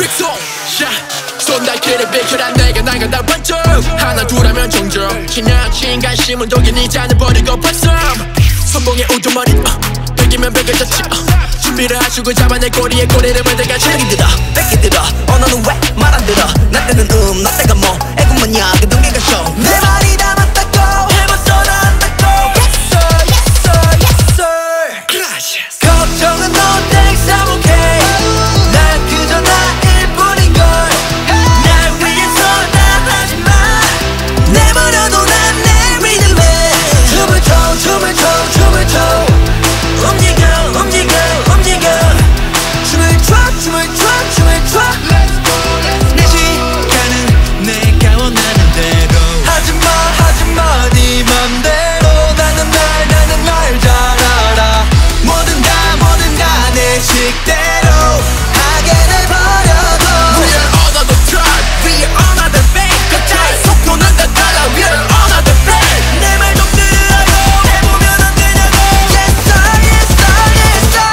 손닿기를 비켜라 내가 나가다 번쩍 하나 둘하면 종종 지나친 관심은 독인 이자는 버리고 봤어 선봉의 우두머리 베기면 베겨졌지 준비를 하시고 잡아내 꼬리에 꼬리를 물들가 체력이 들어 뺏기 들어 너는 왜 말 안 들어 나 때는 나 때가 뭐 애국마냐 그 동기가 쇼 내 말이 다 맞다고 해봤어 나 안다고 Yes sir yes sir yes sir Gracias 걱정은 너 thanks I'm okay 난 그저 나일 뿐인걸 날 위해서 다 하지마 내버려도 난 내 리듬에 춤을 춰 춤을 춰 춤을 춰 움직여 움직여 움직여 춤을 춰 춤을 춰 춤을 춰 내 시간은 내가 원하는 대로 하지마 네 맘대로 나는 날 잘 알아 뭐든 다 내 식대로 하게 내버려둬 We are another track We are another fake 끝자리 속도는 다 달라 We are another fake 내 말 좀 들으라고 해보면 안 되냐고 Yes sir yes sir yes sir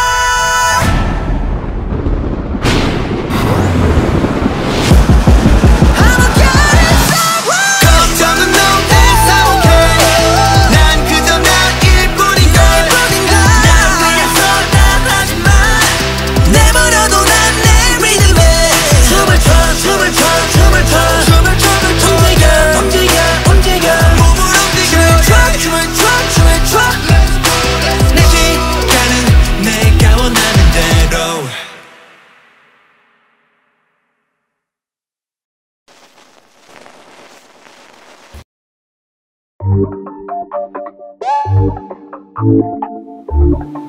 I'm okay 걱정은 no thanks I'm okay 난 그저 나일 뿐인걸 날 위해서 다 하지마 내버려도 난 내 리듬에 춤을 춰 춤을 춰 춤을 춰 춤을 춰 움직여 움직여 움직여 몸을 움직여 춤을 춰 내 시간은 내가 원하는 대로 Thank you.